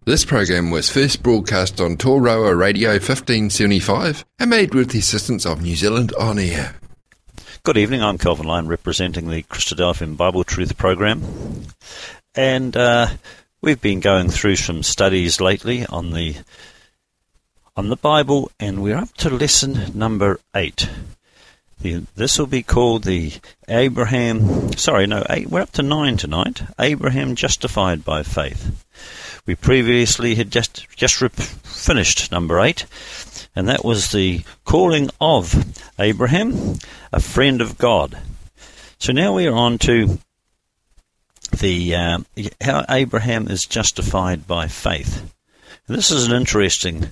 This program was first broadcast on Toroa Radio 1575 and made with the assistance of New Zealand On Air. Good evening, I'm Kelvin Lyon representing the Christadelphian Bible Truth program. And we've been going through some studies lately on the Bible, and we're up to lesson number 8. This will be called the we're up to 9 tonight. Abraham justified by faith. We previously had just finished number 8, and that was the calling of Abraham, a friend of God. So now we are on to the how Abraham is justified by faith. And this is an interesting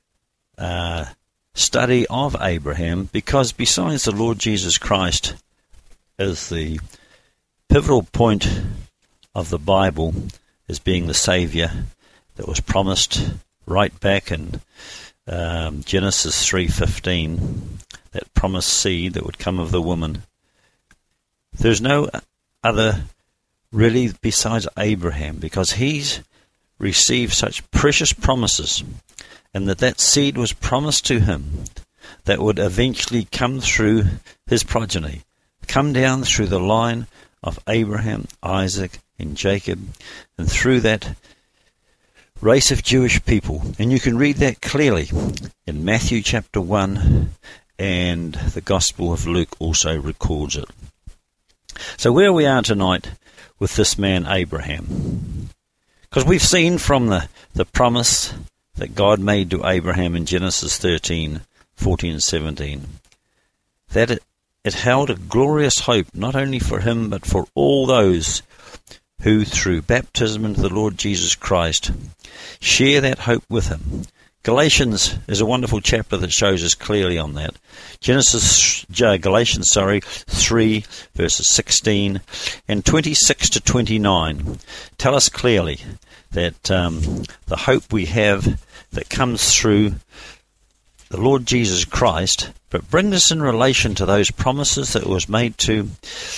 study of Abraham, because besides the Lord Jesus Christ as the pivotal point of the Bible as being the Saviour that was promised right back in Genesis 3:15, that promised seed that would come of the woman, there's no other really besides Abraham, because he's received such precious promises, and that seed was promised to him that would eventually come through his progeny, come down through the line of Abraham, Isaac, and Jacob, and through that race of Jewish people. And you can read that clearly in Matthew chapter 1, and the Gospel of Luke also records it. So where we are tonight with this man Abraham, because we've seen from the promise that God made to Abraham in Genesis 13, 14 and 17, that it held a glorious hope not only for him but for all those who through baptism into the Lord Jesus Christ share that hope with him. Galatians is a wonderful chapter that shows us clearly on that. Galatians 3 verses 16 and 26 to 29 tell us clearly that the hope we have that comes through the Lord Jesus Christ, but brings us in relation to those promises that was made to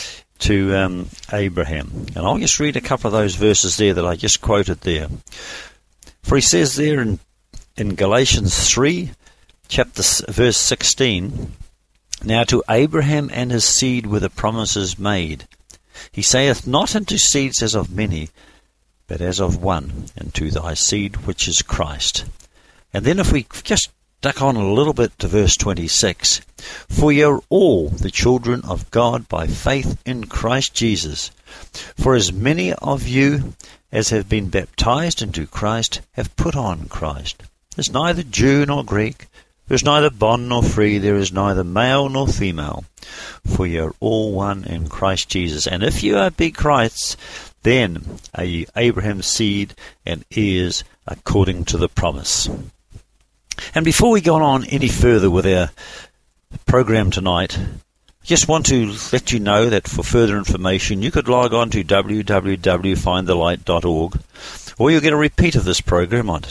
Abraham. And I'll just read a couple of those verses there that I just quoted there. For he says there in Galatians 3, verse 16, "Now to Abraham and his seed were the promises made. He saith not unto seeds as of many, but as of one, and to thy seed which is Christ." And then if we just duck on a little bit to verse 26, "For ye are all the children of God by faith in Christ Jesus. For as many of you as have been baptized into Christ have put on Christ. There's neither Jew nor Greek, there's neither bond nor free, there is neither male nor female, for ye are all one in Christ Jesus. And if you be Christ's, then are ye Abraham's seed and heirs according to the promise." And before we go on any further with our program tonight, I just want to let you know that for further information you could log on to www.findthelight.org, or you'll get a repeat of this program on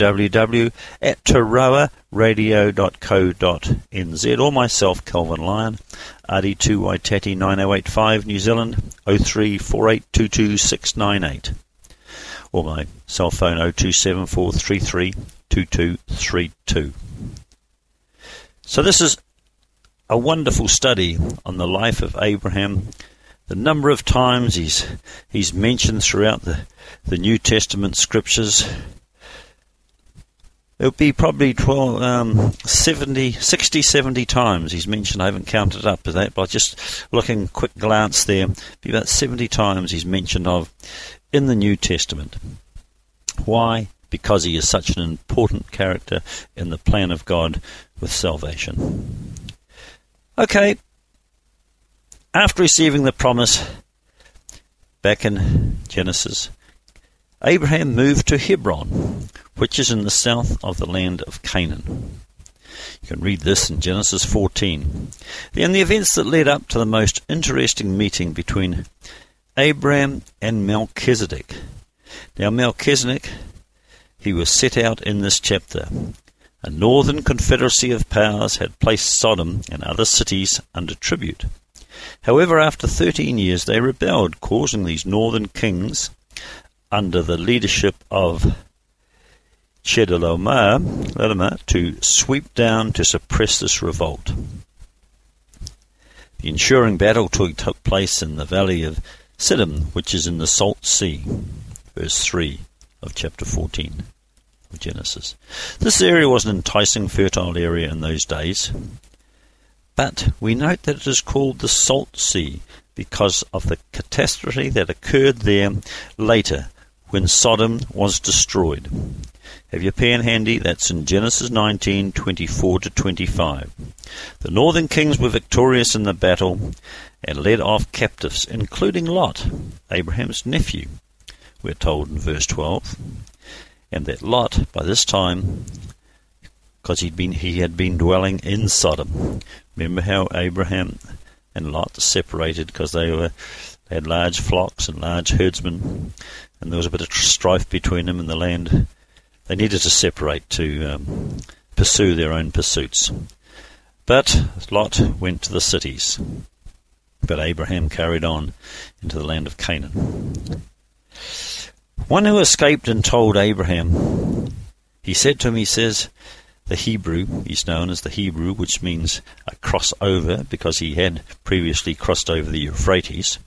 www.toroaradio.co.nz, or myself, Kelvin Lyon, RD2 Waitati 9085 New Zealand 034822 or my cell phone 0274332232. So this is a wonderful study on the life of Abraham. The number of times he's mentioned throughout the New Testament scriptures, it'll be probably 70 times he's mentioned. I haven't counted up to that, but just looking quick glance there, be about 70 times he's mentioned of in the New Testament. Why? Because he is such an important character in the plan of God with salvation. Okay, after receiving the promise back in Genesis, Abraham moved to Hebron, which is in the south of the land of Canaan. You can read this in Genesis 14. And the events that led up to the most interesting meeting between Abraham and Melchizedek. Now Melchizedek, he was set out in this chapter. A northern confederacy of powers had placed Sodom and other cities under tribute. However, after 13 years they rebelled, causing these northern kings, under the leadership of Chedorlaomer to sweep down to suppress this revolt. The ensuing battle took place in the valley of Siddim, which is in the Salt Sea, verse 3 of chapter 14 of Genesis. This area was an enticing, fertile area in those days, but we note that it is called the Salt Sea because of the catastrophe that occurred there later when Sodom was destroyed. Have your pen handy? That's in Genesis 19:24-25. The northern kings were victorious in the battle and led off captives, including Lot, Abraham's nephew, we're told in verse 12. And that Lot, by this time, because he had been dwelling in Sodom. Remember how Abraham and Lot separated because they had large flocks and large herdsmen, and there was a bit of strife between them in the land. They needed to separate to pursue their own pursuits. But Lot went to the cities, but Abraham carried on into the land of Canaan. One who escaped and told Abraham, he said to him, he says, the Hebrew, he's known as the Hebrew, which means a crossover, because he had previously crossed over the Euphrates.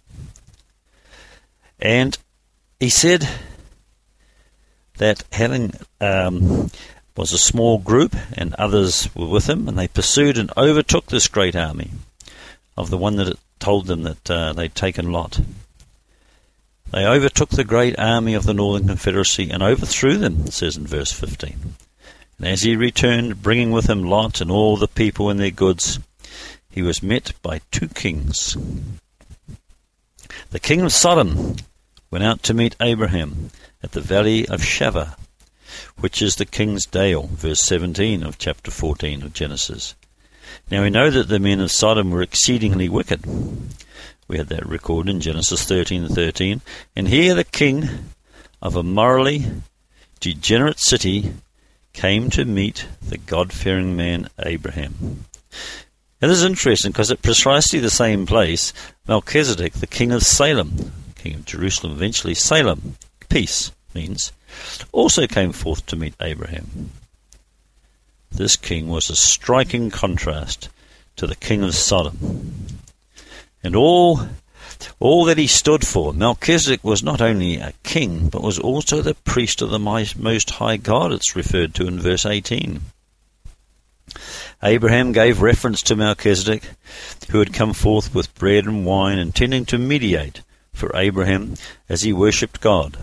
And he said that having was a small group, and others were with him, and they pursued and overtook this great army of the one that it told them that they'd taken Lot. They overtook the great army of the Northern Confederacy and overthrew them, it says in verse 15. And as he returned, bringing with him Lot and all the people and their goods, he was met by two kings. The king of Sodom went out to meet Abraham at the valley of Shaveh, which is the king's dale, verse 17 of chapter 14 of Genesis. Now we know that the men of Sodom were exceedingly wicked. We had that recorded in Genesis 13:13. And here the king of a morally degenerate city came to meet the God-fearing man Abraham. It is interesting because at precisely the same place, Melchizedek, the king of Salem, king of Jerusalem eventually, Salem, peace means, also came forth to meet Abraham. This king was a striking contrast to the king of Sodom. And all that he stood for, Melchizedek was not only a king, but was also the priest of the Most High God, it's referred to in verse 18. Abraham gave reference to Melchizedek, who had come forth with bread and wine, intending to mediate for Abraham as he worshipped God.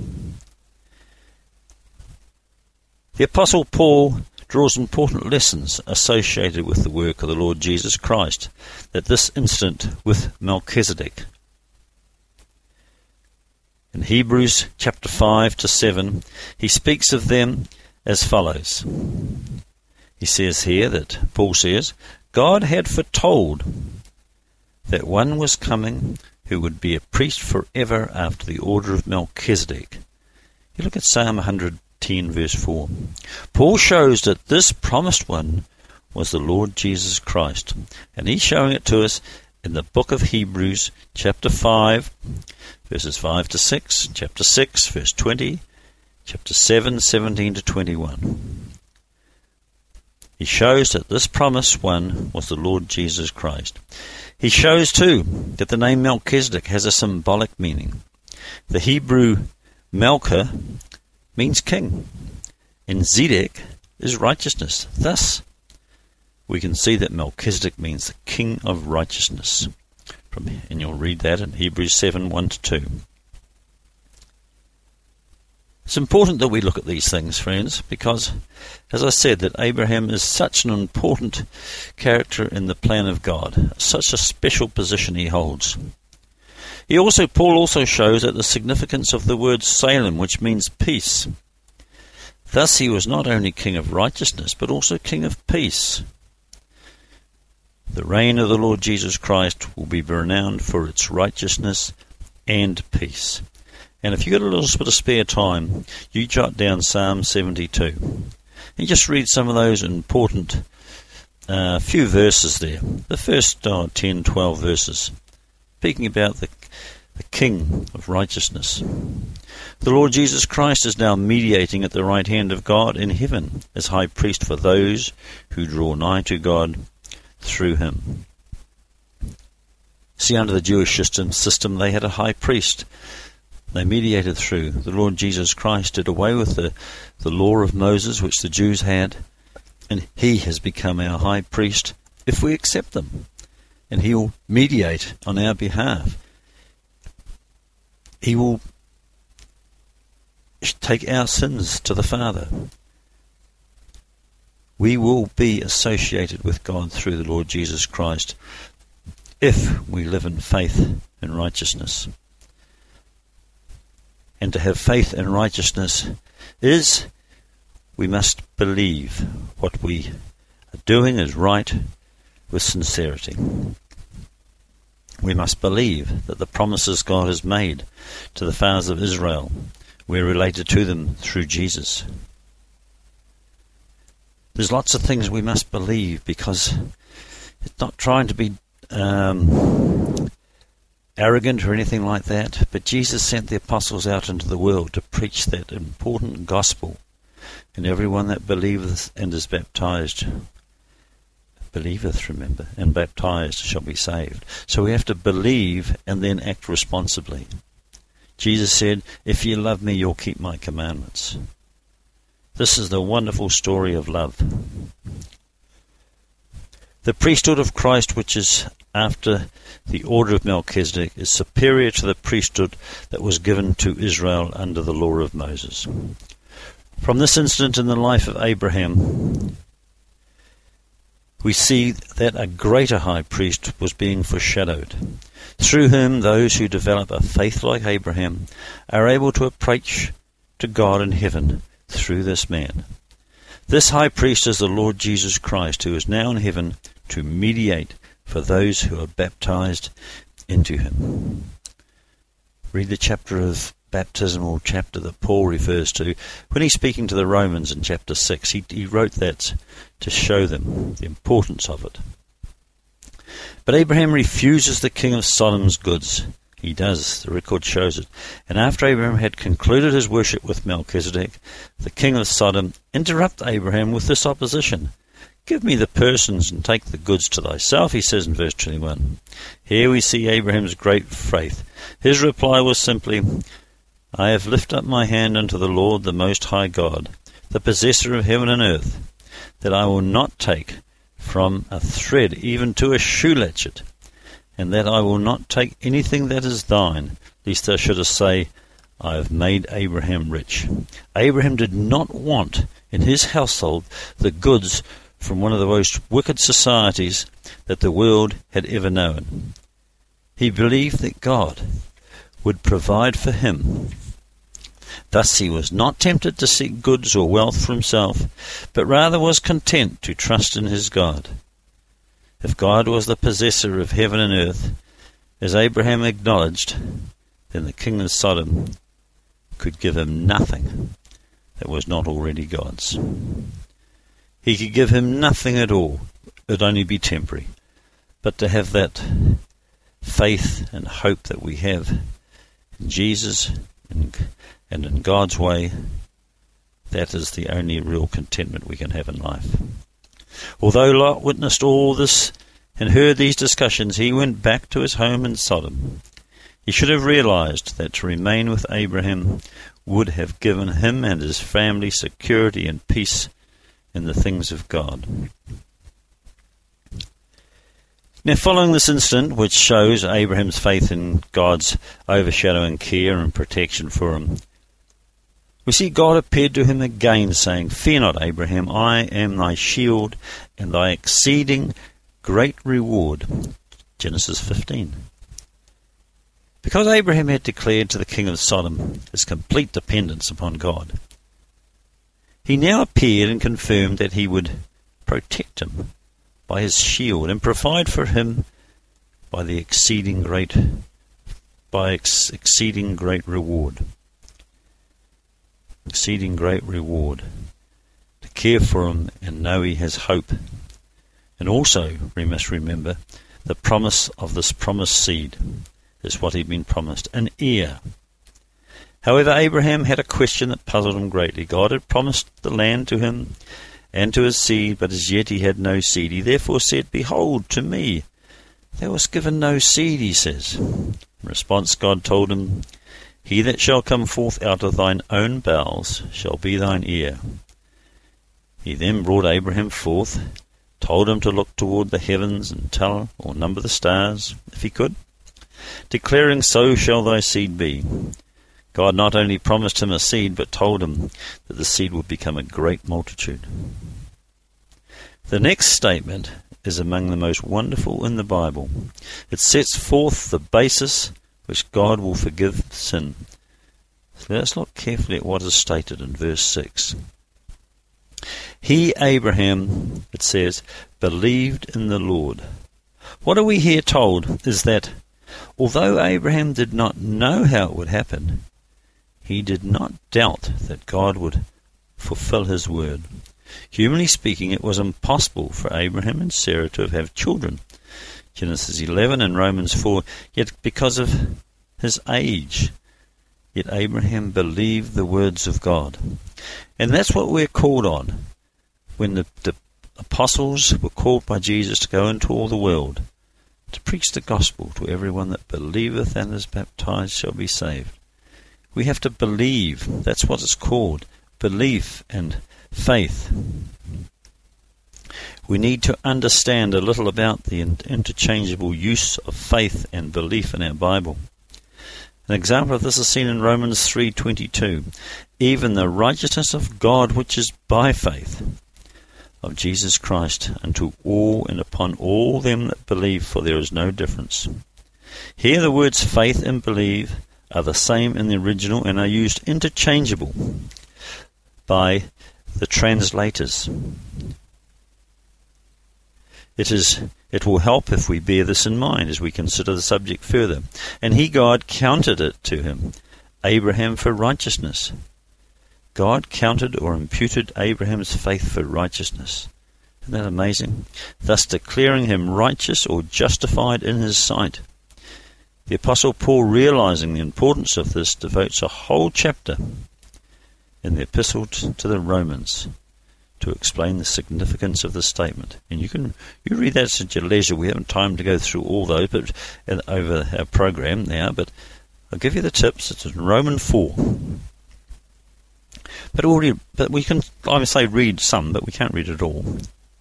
The Apostle Paul draws important lessons associated with the work of the Lord Jesus Christ at this incident with Melchizedek. In Hebrews chapter 5-7, he speaks of them as follows. He says here that, Paul says, God had foretold that one was coming who would be a priest forever after the order of Melchizedek. You look at Psalm 110 verse 4. Paul shows that this promised one was the Lord Jesus Christ, and he's showing it to us in the book of Hebrews chapter 5 verses 5-6, chapter 6 verse 20, chapter 7 17-21. He shows that this promised one was the Lord Jesus Christ. He shows too that the name Melchizedek has a symbolic meaning. The Hebrew Melcha means king, and Zedek is righteousness. Thus, we can see that Melchizedek means the king of righteousness. And you'll read that in Hebrews 7, 1-2. It's important that we look at these things, friends, because, as I said, that Abraham is such an important character in the plan of God, such a special position he holds. Paul also shows that the significance of the word Salem, which means peace. Thus he was not only king of righteousness, but also king of peace. The reign of the Lord Jesus Christ will be renowned for its righteousness and peace. And if you've got a little bit of spare time, you jot down Psalm 72. And just read some of those important few verses there. The first 10, 12 verses, speaking about the a king of righteousness. The Lord Jesus Christ is now mediating at the right hand of God in heaven as high priest for those who draw nigh to God through him. See, under the Jewish system, they had a high priest they mediated through. The Lord Jesus Christ did away with the law of Moses, which the Jews had, and he has become our high priest if we accept them. And he will mediate on our behalf. He will take our sins to the Father. We will be associated with God through the Lord Jesus Christ if we live in faith and righteousness. And to have faith and righteousness is we must believe what we are doing is right with sincerity. We must believe that the promises God has made to the fathers of Israel, we're related to them through Jesus. There's lots of things we must believe because it's not trying to be arrogant or anything like that, but Jesus sent the apostles out into the world to preach that important gospel, and everyone that believeth and is baptized, and baptized shall be saved. So we have to believe and then act responsibly. Jesus said, if you love me, you'll keep my commandments. This is the wonderful story of love. The priesthood of Christ, which is after the order of Melchizedek, is superior to the priesthood that was given to Israel under the law of Moses. From this incident in the life of Abraham, we see that a greater high priest was being foreshadowed. Through whom those who develop a faith like Abraham are able to approach to God in heaven through this man. This high priest is the Lord Jesus Christ, who is now in heaven to mediate for those who are baptized into him. Read the baptismal chapter that Paul refers to when he's speaking to the Romans in chapter 6. He wrote that to show them the importance of it. But Abraham refuses the king of Sodom's goods. He does, the record shows it. And after Abraham had concluded his worship with Melchizedek, the king of Sodom interrupted Abraham with this opposition. Give me the persons and take the goods to thyself, he says in verse 21. Here we see Abraham's great faith. His reply was simply, I have lifted up my hand unto the Lord, the Most High God, the possessor of heaven and earth, that I will not take from a thread even to a shoe latchet, and that I will not take anything that is thine, lest thou shouldest say, I have made Abraham rich. Abraham did not want in his household the goods from one of the most wicked societies that the world had ever known. He believed that God would provide for him. Thus he was not tempted to seek goods or wealth for himself, but rather was content to trust in his God. If God was the possessor of heaven and earth, as Abraham acknowledged, then the king of Sodom could give him nothing that was not already God's. He could give him nothing at all. It would only be temporary. But to have that faith and hope that we have in Jesus and in God's way, that is the only real contentment we can have in life. Although Lot witnessed all this and heard these discussions, he went back to his home in Sodom. He should have realized that to remain with Abraham would have given him and his family security and peace in the things of God. Now, following this incident, which shows Abraham's faith in God's overshadowing care and protection for him, we see God appeared to him again, saying, Fear not, Abraham, I am thy shield and thy exceeding great reward. Genesis 15. Because Abraham had declared to the king of Sodom his complete dependence upon God, he now appeared and confirmed that he would protect him by his shield and provide for him by the exceeding great reward. Exceeding great reward. To care for him and know he has hope. And also, we must remember the promise of this promised seed. is what he'd been promised, an heir. However, Abraham had a question that puzzled him greatly. God had promised the land to him and to his seed, but as yet he had no seed. He therefore said, "Behold, to me thou wast given no seed," he says. In response, God told him, "He that shall come forth out of thine own bowels shall be thine heir." He then brought Abraham forth, told him to look toward the heavens and tell or number the stars, if he could, declaring, "So shall thy seed be." God not only promised him a seed, but told him that the seed would become a great multitude. The next statement is among the most wonderful in the Bible. It sets forth the basis which God will forgive sin. So let's look carefully at what is stated in verse 6. He, Abraham, it says, believed in the Lord. What are we here told is that although Abraham did not know how it would happen, he did not doubt that God would fulfill his word. Humanly speaking, it was impossible for Abraham and Sarah to have children. Genesis 11 and Romans 4, yet because of his age, yet Abraham believed the words of God. And that's what we're called on. When the apostles were called by Jesus to go into all the world, to preach the gospel to everyone that believeth and is baptized shall be saved. We have to believe. That's what it's called. Belief and faith. We need to understand a little about the interchangeable use of faith and belief in our Bible. An example of this is seen in Romans 3:22. Even the righteousness of God which is by faith of Jesus Christ unto all and upon all them that believe, for there is no difference. Here the words faith and believe are the same in the original and are used interchangeable by the translators. It will help if we bear this in mind as we consider the subject further. And he, God, counted it to him, Abraham, for righteousness. God counted or imputed Abraham's faith for righteousness. Isn't that amazing? Thus declaring him righteous or justified in his sight. The Apostle Paul, realizing the importance of this, devotes a whole chapter in the epistle to the Romans to explain the significance of the statement. And you read that at your leisure. We haven't time to go through all those but over our program now, but I'll give you the tips. It's in Romans 4. But we can, I would say, read some, but we can't read it all.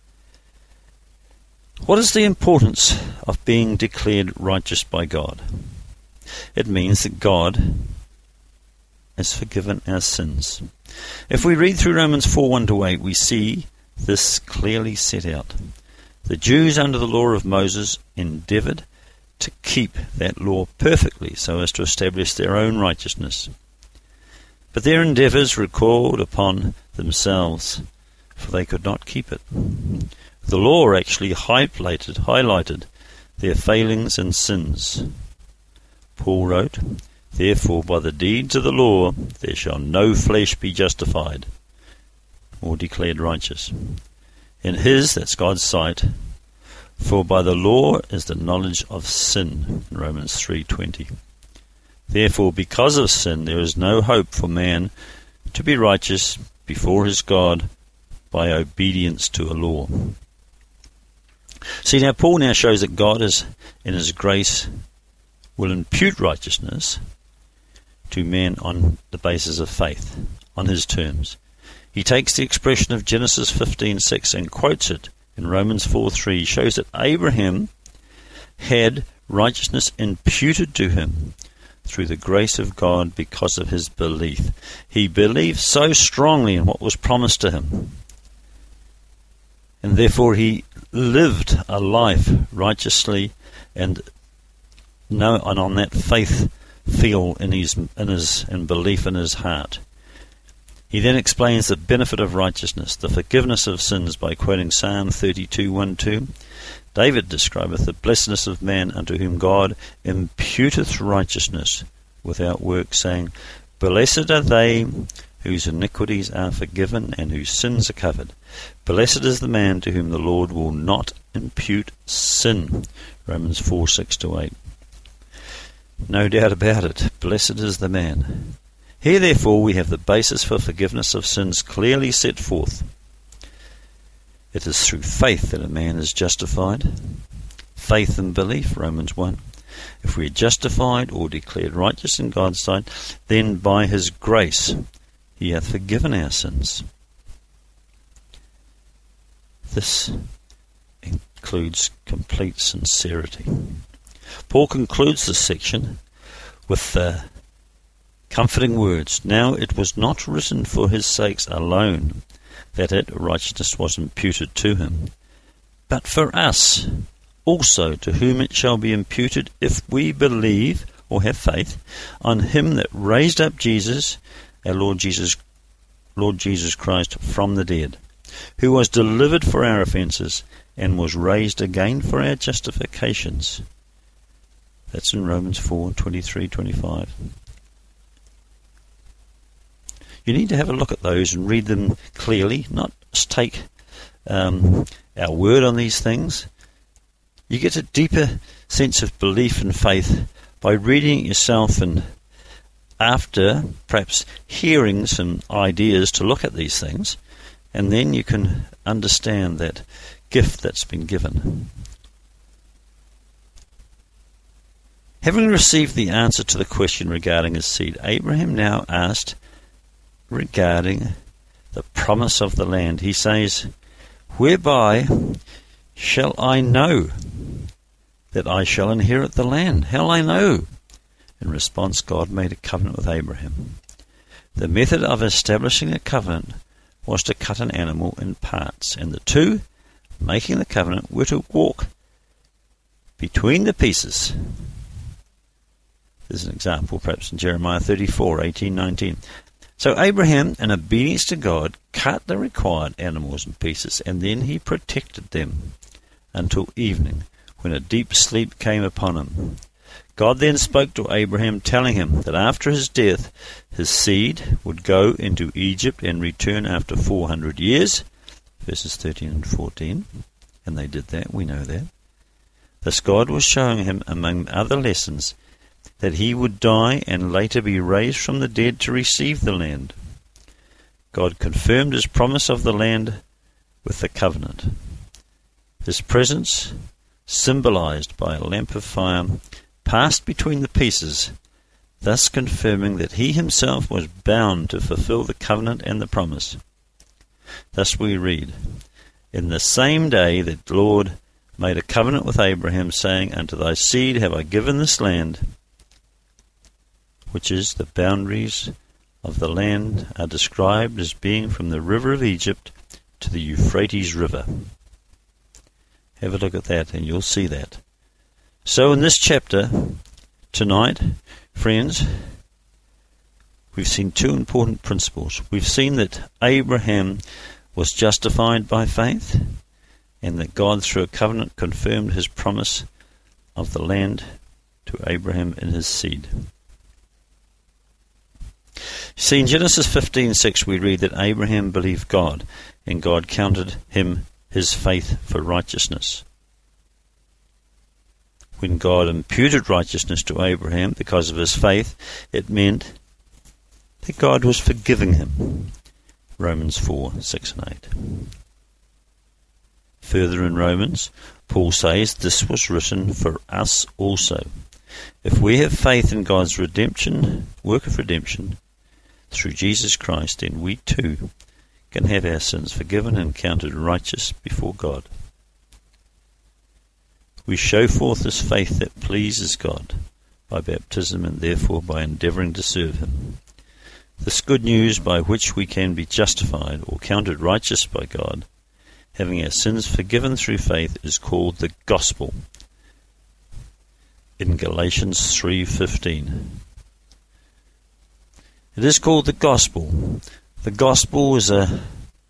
What is the importance of being declared righteous by God? It means that God has forgiven our sins. If we read through Romans 4:1-8, we see this clearly set out. The Jews under the law of Moses endeavoured to keep that law perfectly so as to establish their own righteousness. But their endeavours recoiled upon themselves, for they could not keep it. The law actually highlighted their failings and sins. Paul wrote, "Therefore by the deeds of the law there shall no flesh be justified or declared righteous in his," that's God's sight, "for by the law is the knowledge of sin," in Romans 3:20. Therefore, because of sin, there is no hope for man to be righteous before his God by obedience to a law. See, now Paul now shows that God is, in his grace, will impute righteousness to men on the basis of faith, on his terms. He takes the expression of Genesis 15:6 and quotes it in Romans 4:3, shows that Abraham had righteousness imputed to him through the grace of God because of his belief. He believed so strongly in what was promised to him, and therefore he lived a life righteously and on that faith feel in belief in his heart. He then explains the benefit of righteousness, the forgiveness of sins, by quoting Psalm 32:1-2. David describeth the blessedness of man unto whom God imputeth righteousness without work, saying, Blessed are they whose iniquities are forgiven and whose sins are covered. Blessed is the man to whom the Lord will not impute sin. Romans 4:6-8. No doubt about it. Blessed is the man. Here, therefore, we have the basis for forgiveness of sins clearly set forth. It is through faith that a man is justified. Faith and belief, Romans 1. If we are justified or declared righteous in God's sight, then by his grace he hath forgiven our sins. This includes complete sincerity. Paul concludes this section with the comforting words, "Now it was not written for his sakes alone that righteousness was imputed to him, but for us also, to whom it shall be imputed if we believe or have faith on him that raised up Jesus, our Lord Jesus Christ from the dead, who was delivered for our offences and was raised again for our justifications." That's in Romans 4:23-25. You need to have a look at those and read them clearly, not just take our word on these things. You get a deeper sense of belief and faith by reading it yourself, and after perhaps hearing some ideas to look at these things, and then you can understand that gift that's been given. Having received the answer to the question regarding his seed, Abraham now asked regarding the promise of the land. He says, "Whereby shall I know that I shall inherit the land? How'll I know?" In response, God made a covenant with Abraham. The method of establishing a covenant was to cut an animal in parts, and the two making the covenant were to walk between the pieces. There's an example perhaps in Jeremiah 34:18-19. So Abraham, in obedience to God, cut the required animals in pieces, and then he protected them until evening, when a deep sleep came upon him. God then spoke to Abraham, telling him that after his death his seed would go into Egypt and return after 400 years, verses 13 and 14, and they did that, we know that. Thus God was showing him, among other lessons, that he would die and later be raised from the dead to receive the land. God confirmed his promise of the land with the covenant. His presence, symbolized by a lamp of fire, passed between the pieces, thus confirming that he himself was bound to fulfill the covenant and the promise. Thus we read, "In the same day that the Lord made a covenant with Abraham, saying, Unto thy seed have I given this land," which is the boundaries of the land are described as being from the river of Egypt to the Euphrates River. Have a look at that and you'll see that. So in this chapter tonight, friends, we've seen two important principles. We've seen that Abraham was justified by faith, and that God through a covenant confirmed his promise of the land to Abraham and his seed. See, in Genesis 15:6 we read that Abraham believed God, and God counted him his faith for righteousness. When God imputed righteousness to Abraham because of his faith, it meant that God was forgiving him. Romans 4:6 and 8. Further in Romans, Paul says this was written for us also. If we have faith in God's redemption, work of redemption, through Jesus Christ, then we too can have our sins forgiven and counted righteous before God. We show forth this faith that pleases God by baptism and therefore by endeavouring to serve him. This good news by which we can be justified or counted righteous by God, having our sins forgiven through faith, is called the gospel in Galatians 3:15. It is called the gospel. The gospel is an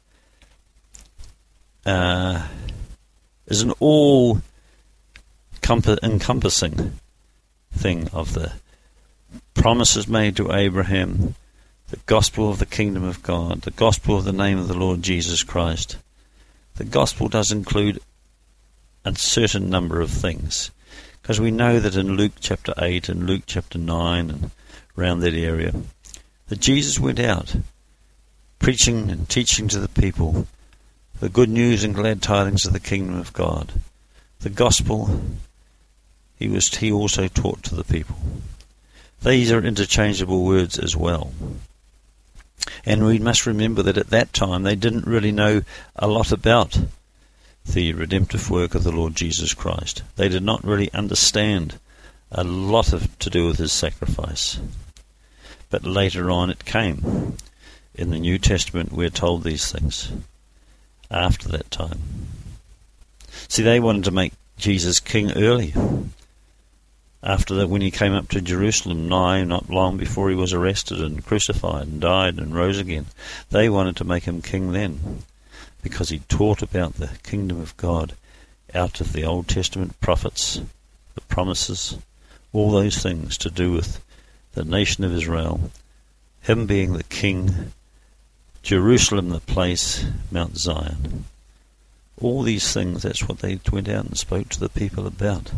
all-encompassing thing of the promises made to Abraham, the gospel of the kingdom of God, the gospel of the name of the Lord Jesus Christ. The gospel does include a certain number of things, Because we know that in Luke chapter 8 and Luke chapter 9 and around that area, that Jesus went out preaching and teaching to the people the good news and glad tidings of the kingdom of God. The gospel he also taught to the people. These are interchangeable words as well. And we must remember that at that time they didn't really know a lot about the redemptive work of the Lord Jesus Christ. They did not really understand a lot to do with his sacrifice. But later on it came. In the New Testament we're told these things after that time. See, they wanted to make Jesus king early. After that, when he came up to Jerusalem, not long before he was arrested and crucified and died and rose again, they wanted to make him king then, because he taught about the kingdom of God out of the Old Testament prophets, the promises, all those things to do with the nation of Israel, him being the king, Jerusalem the place, Mount Zion. All these things, that's what they went out and spoke to the people about.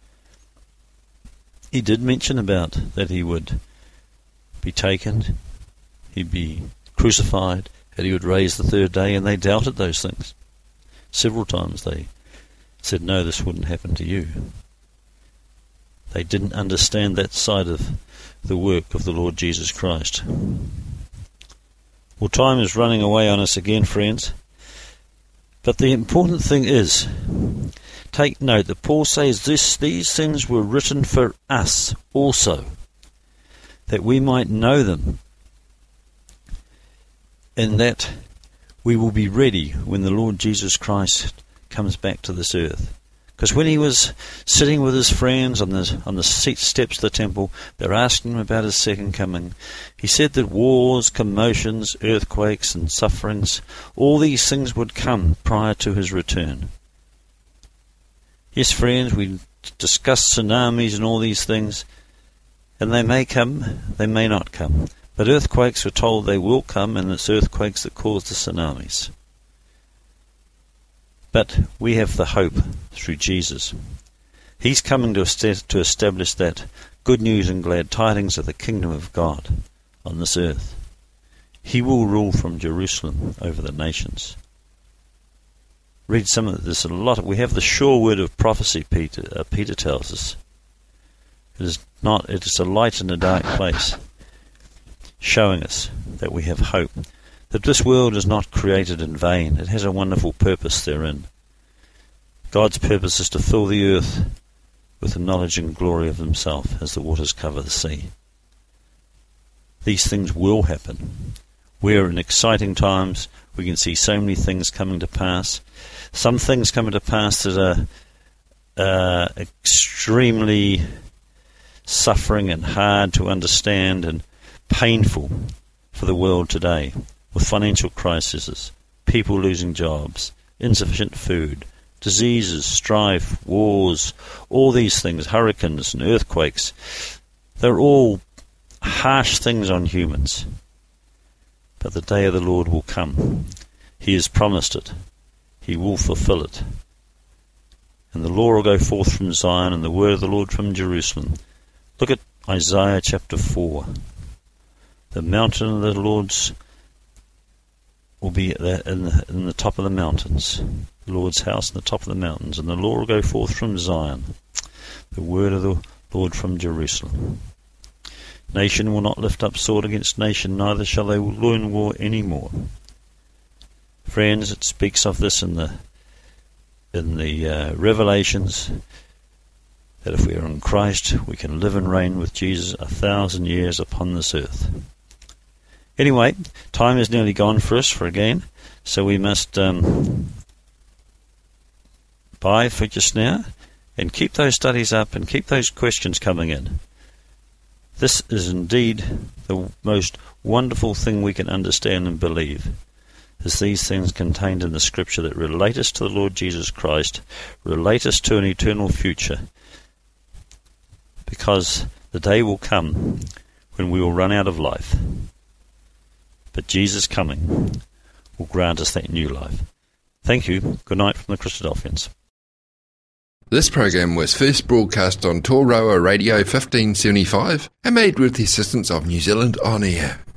He did mention about that he would be taken, he'd be crucified, and he would raise the third day, and they doubted those things. Several times they said, no, this wouldn't happen to you. They didn't understand that side of the work of the Lord Jesus Christ. Well, time is running away on us again, friends. But the important thing is, take note that Paul says these things were written for us also, that we might know them, and that we will be ready when the Lord Jesus Christ comes back to this earth. Because when he was sitting with his friends on the steps of the temple, they're asking him about his second coming. He said that wars, commotions, earthquakes and sufferings, all these things would come prior to his return. Yes, friends, we discussed tsunamis and all these things, and they may come, they may not come. But earthquakes, we're told they will come, and it's earthquakes that cause the tsunamis. But we have the hope through Jesus. He's coming to establish that good news and glad tidings of the kingdom of God on this earth. He will rule from Jerusalem over the nations. Read some of this. We have the sure word of prophecy, Peter tells us. It is a light in a dark place, showing us that we have hope, that this world is not created in vain. It has a wonderful purpose therein. God's purpose is to fill the earth with the knowledge and glory of himself as the waters cover the sea. These things will happen. We're in exciting times. We can see so many things coming to pass. Some things coming to pass that are extremely suffering and hard to understand and painful for the world today, with financial crises, people losing jobs, insufficient food, diseases, strife, wars, all these things, hurricanes and earthquakes. They're all harsh things on humans. But the day of the Lord will come. He has promised it. He will fulfill it. And the law will go forth from Zion, and the word of the Lord from Jerusalem. Look at Isaiah chapter 4. The mountain of the Lord's will be in the top of the mountains. The Lord's house in the top of the mountains. And the law will go forth from Zion. The word of the Lord from Jerusalem. Nation will not lift up sword against nation, neither shall they learn war any more. Friends, it speaks of this in the Revelations, that if we are in Christ, we can live and reign with Jesus 1,000 years upon this earth. Anyway, time is nearly gone for us again, so we must bye for just now, and keep those studies up and keep those questions coming in. This is indeed the most wonderful thing we can understand and believe, is these things contained in the Scripture that relate us to the Lord Jesus Christ, relate us to an eternal future, because the day will come when we will run out of life. But Jesus coming will grant us that new life. Thank you. Good night from the Christadelphians. This program was first broadcast on Toroa Radio 1575 and made with the assistance of New Zealand On Air.